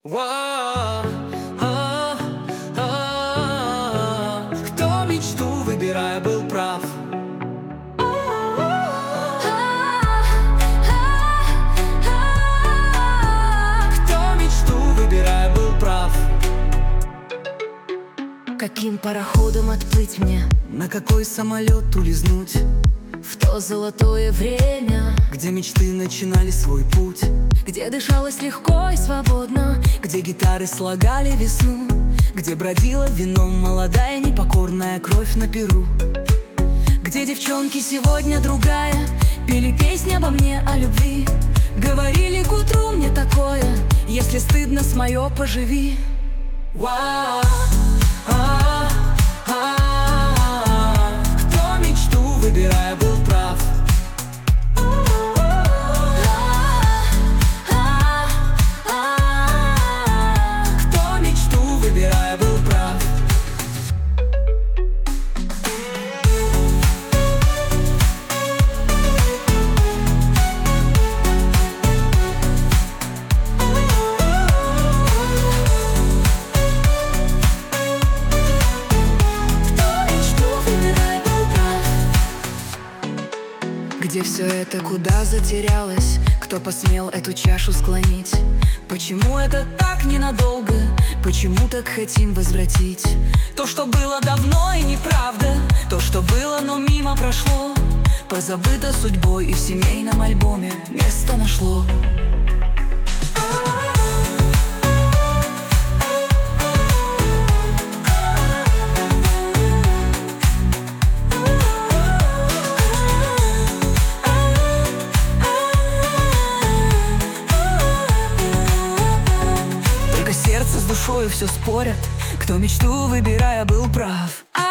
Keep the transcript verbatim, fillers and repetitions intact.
Ва, а, а, Кто мечту, выбирая, был прав. Кто мечту, выбирая, был прав. Каким пароходом отплыть мне? На какой самолет улизнуть? В то золотое время, Где мечты начинали свой путь, где дышалось легко и свободно, где гитары слагали весну, где бродила вином молодая непокорная кровь на перу, где девчонки сегодня другая пели песни обо мне, о любви, говорили к утру мне такое: если стыдно, с мое поживи. Ва, а, а, Кто мечту, выбирая, был прав. Кто мечту, выбирая, был прав. Где все это, куда затерялось? Кто посмел эту чашу склонить? Почему это так ненадолго? Почему так хотим возвратить То, что было давно и неправда, то, что было, но мимо прошло, позабыто судьбой и в семейном альбоме место нашло. Сердце с душою все спорят, кто мечту, выбирая, был прав.